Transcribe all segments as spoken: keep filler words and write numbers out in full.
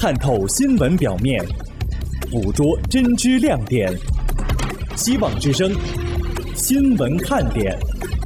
探透新闻表面，捕捉真知亮点。希望之声，新闻看点。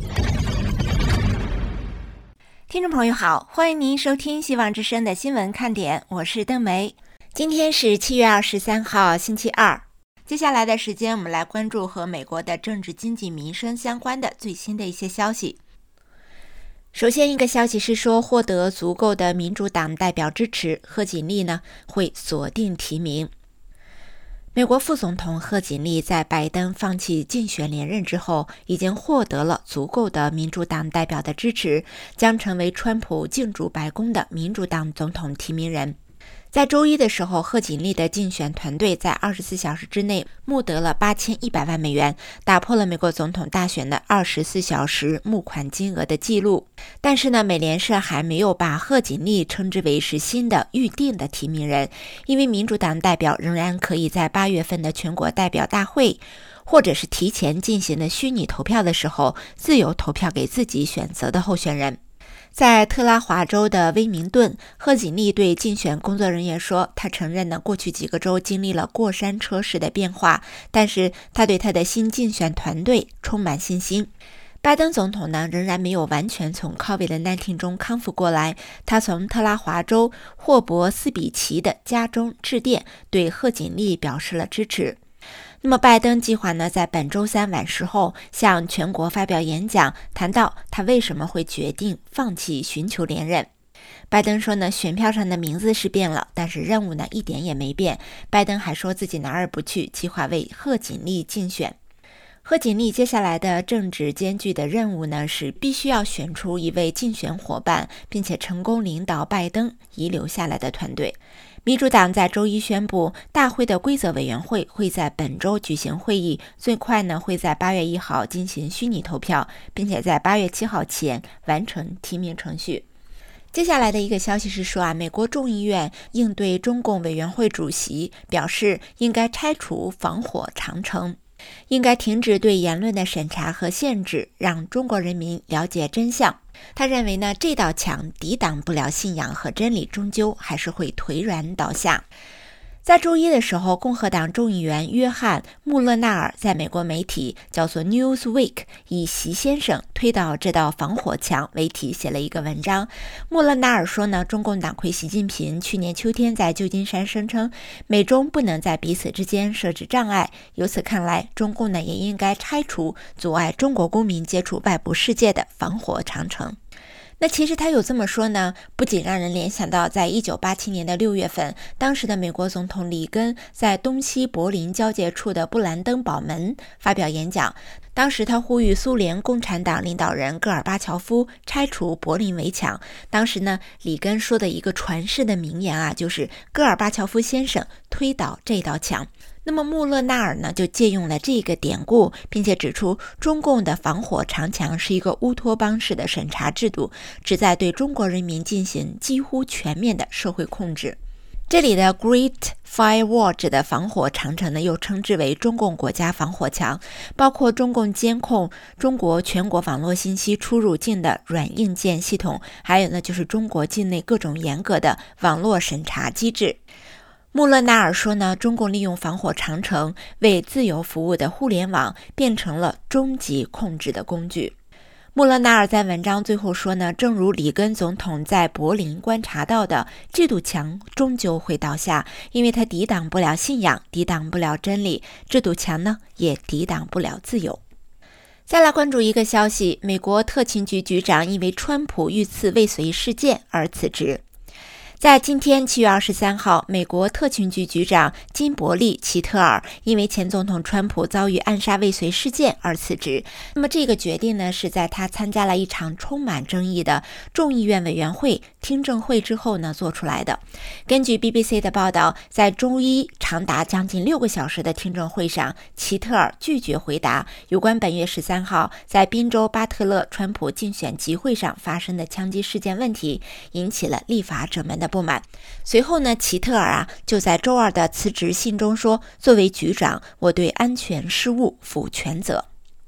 听众朋友好，欢迎您收听希望之声的新闻看点，我是邓梅。今天是七月二十三号，星期二。接下来的时间，我们来关注和美国的政治、经济、民生相关的最新的一些消息。首先，一个消息是说，获得足够的民主党代表支持，贺锦丽呢会锁定提名。美国副总统贺锦丽在拜登放弃竞选连任之后，已经获得了足够的民主党代表的支持，将成为川普竞逐白宫的民主党总统提名人。在周一的时候，贺锦丽的竞选团队在二十四小时之内募得了八千一百万美元，打破了美国总统大选的二十四小时募款金额的记录。但是呢，美联社还没有把贺锦丽称之为是新的预定的提名人，因为民主党代表仍然可以在八月份的全国代表大会或者是提前进行的虚拟投票的时候，自由投票给自己选择的候选人。在特拉华州的威明顿，贺锦丽对竞选工作人员说，他承认呢，过去几个周经历了过山车式的变化，但是他对他的新竞选团队充满信心。拜登总统呢，仍然没有完全从 COVID 十九 中康复过来，他从特拉华州霍伯斯比奇的家中致电，对贺锦丽表示了支持。那么拜登计划呢，在本周三晚时候向全国发表演讲，谈到他为什么会决定放弃寻求连任。拜登说呢，选票上的名字是变了，但是任务呢一点也没变。拜登还说自己哪儿也不去，计划为贺锦丽竞选。贺锦丽接下来的政治艰巨的任务呢，是必须要选出一位竞选伙伴，并且成功领导拜登遗留下来的团队。民主党在周一宣布，大会的规则委员会会在本周举行会议，最快呢会在八月一号进行虚拟投票，并且在八月七号前完成提名程序。接下来的一个消息是说啊，美国众议院应对中共委员会主席表示，应该拆除防火长城，应该停止对言论的审查和限制，让中国人民了解真相。他认为呢，这道墙抵挡不了信仰和真理，终究还是会颓然倒下。在周一的时候，共和党众议员约翰·穆勒纳尔在美国媒体叫做 Newsweek 以习先生推倒这道防火墙为题写了一个文章。穆勒纳尔说呢，中共党魁习近平去年秋天在旧金山声称，美中不能在彼此之间设置障碍，由此看来，中共呢也应该拆除阻碍中国公民接触外部世界的防火长城。那其实他有这么说呢，不仅让人联想到在一九八七年的六月份，当时的美国总统里根在东西柏林交界处的布兰登堡门发表演讲，当时他呼吁苏联共产党领导人戈尔巴乔夫拆除柏林围墙。当时呢，里根说的一个传世的名言啊，就是戈尔巴乔夫先生推倒这道墙。那么穆勒纳尔呢，就借用了这个典故，并且指出中共的防火长墙是一个乌托邦式的审查制度，旨在对中国人民进行几乎全面的社会控制。这里的 Great Firewall 指的防火长城呢，又称之为中共国家防火墙，包括中共监控中国全国网络信息出入境的软硬件系统，还有呢就是中国境内各种严格的网络审查机制。穆勒纳尔说呢，中共利用防火长城为自由服务的互联网变成了终极控制的工具。穆勒纳尔在文章最后说呢，正如里根总统在柏林观察到的，这堵墙终究会倒下，因为它抵挡不了信仰，抵挡不了真理，这堵墙呢也抵挡不了自由。再来关注一个消息，美国特勤局局长因为川普遇刺未遂事件而辞职。在今天七月二十三号，美国特勤局局长金伯利·齐特尔因为前总统川普遭遇暗杀未遂事件而辞职。那么这个决定呢，是在他参加了一场充满争议的众议院委员会听证会之后呢做出来的。根据 B B C 的报道，在周一长达将近六个小时的听证会上，齐特尔拒绝回答有关本月十三号在宾州巴特勒川普竞选集会上发生的枪击事件问题，引起了立法者们的不满。随后呢，齐特尔啊就在周二的辞职信中说，作为局长，我对安全事务负全责。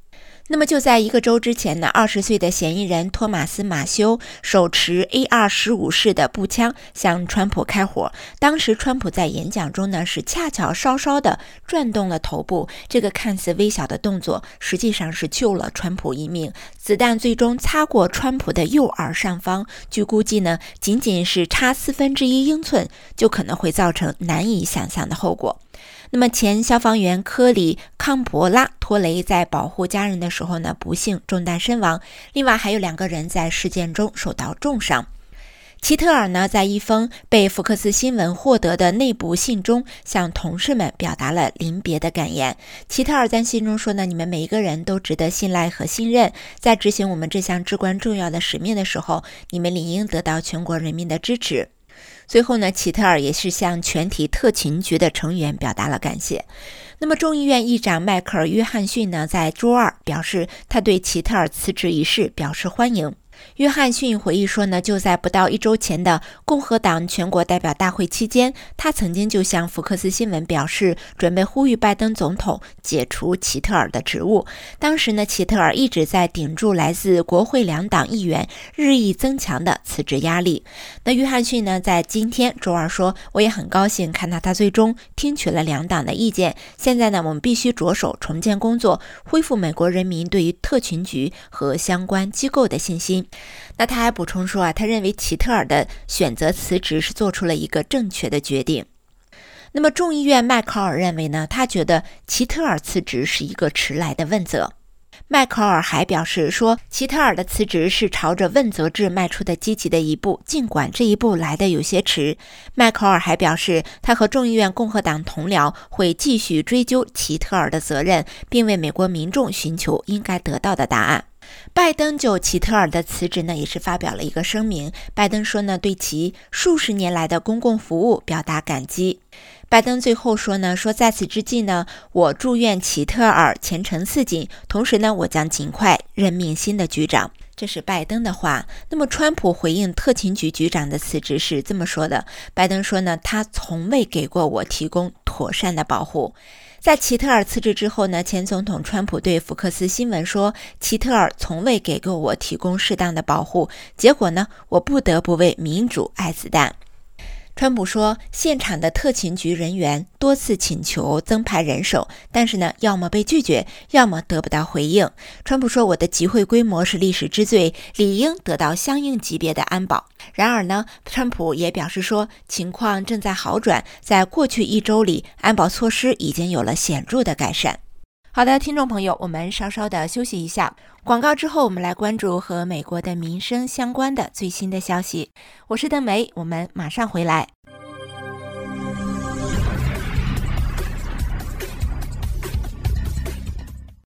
那么就在一个周之前呢，二十岁的嫌疑人托马斯·马修手持 A R 十五 式的步枪向川普开火。当时川普在演讲中呢，是恰巧稍稍的转动了头部，这个看似微小的动作，实际上是救了川普一命。子弹最终擦过川普的右耳上方，据估计呢，仅仅是差四分之一英寸，就可能会造成难以想象的后果。那么前消防员科里康伯拉托雷在保护家人的时候呢，不幸中弹身亡。另外还有两个人在事件中受到重伤。齐特尔呢，在一封被福克斯新闻获得的内部信中，向同事们表达了临别的感言。齐特尔在信中说呢，你们每一个人都值得信赖和信任，在执行我们这项至关重要的使命的时候，你们理应得到全国人民的支持。最后呢，齐特尔也是向全体特勤局的成员表达了感谢。那么众议院议长迈克尔·约翰逊呢，在周二表示，他对齐特尔辞职一事表示欢迎。约翰逊回忆说呢，就在不到一周前的共和党全国代表大会期间，他曾经就向福克斯新闻表示，准备呼吁拜登总统解除齐特尔的职务。当时呢，齐特尔一直在顶住来自国会两党议员日益增强的辞职压力。那约翰逊呢，在今天周二说，我也很高兴看到他最终听取了两党的意见。现在呢，我们必须着手重建工作，恢复美国人民对于特勤局和相关机构的信心。那他还补充说啊，他认为齐特尔的选择辞职是做出了一个正确的决定。那么众议院麦考尔认为呢，他觉得齐特尔辞职是一个迟来的问责。麦考尔还表示说，齐特尔的辞职是朝着问责制迈出的积极的一步，尽管这一步来得有些迟。麦考尔还表示，他和众议院共和党同僚会继续追究齐特尔的责任，并为美国民众寻求应该得到的答案。拜登就齐特尔的辞职呢，也是发表了一个声明。拜登说呢，对其数十年来的公共服务表达感激。拜登最后说呢，说在此之际呢，我祝愿齐特尔前程似锦，同时呢，我将尽快任命新的局长。这是拜登的话。那么川普回应特勤局局长的辞职是这么说的，拜登说呢，他从未给过我提供妥善的保护。在齐特尔辞职之后呢，前总统川普对福克斯新闻说，齐特尔从未给过我提供适当的保护，结果呢，我不得不为民主挨子弹。川普说，现场的特勤局人员多次请求增派人手，但是呢，要么被拒绝，要么得不到回应。川普说，我的集会规模是历史之最，理应得到相应级别的安保。然而呢，川普也表示说，情况正在好转，在过去一周里，安保措施已经有了显著的改善。好的，听众朋友，我们稍稍的休息一下，广告之后我们来关注和美国的民生相关的最新的消息。我是邓梅，我们马上回来。